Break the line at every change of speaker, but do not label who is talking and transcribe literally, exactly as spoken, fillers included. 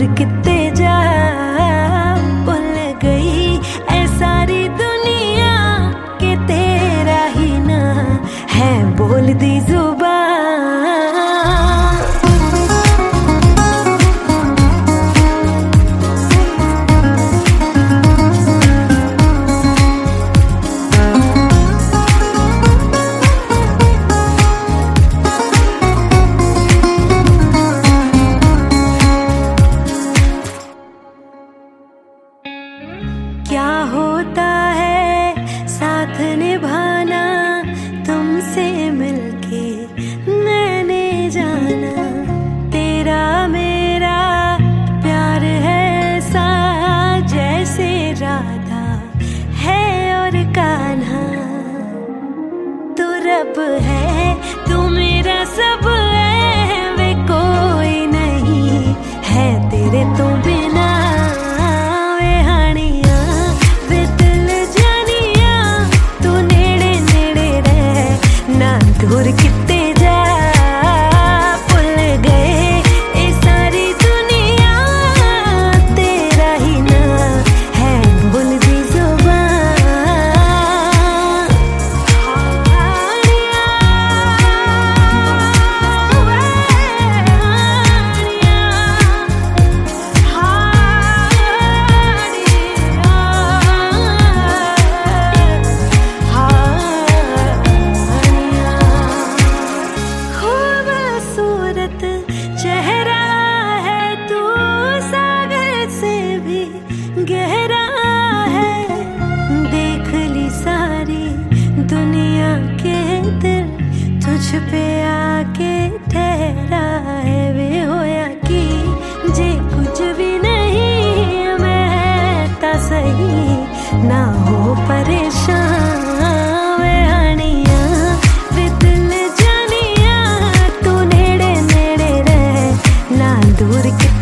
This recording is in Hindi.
दूर किते जा भुल गई ऐ सारी दुनिया के तेरा ही ना है बोलदी जुबान। क्या होता है साथ निभाना तुमसे मिलके मैंने जाना, तेरा मेरा प्यार है ऐसा जैसे राधा है और कान्हा। तू रब है तू मेरा सब है वे कोई नहीं है तेरे तो बिना। दूर किते जा भुल गए ये सारी दुनिया तेरा ही ना है बोलदी जुबान। चेहरा है तू सागर से भी गहरा है, देख ली सारी दुनिया के दिल तुझ पे आके ठहरा है। वे होया कि जे कुछ भी नहीं मैं ता सही ना हो परेशान। वे हानिया वे दिल जानिया तू नेड़े नेड़े रह ना दूर।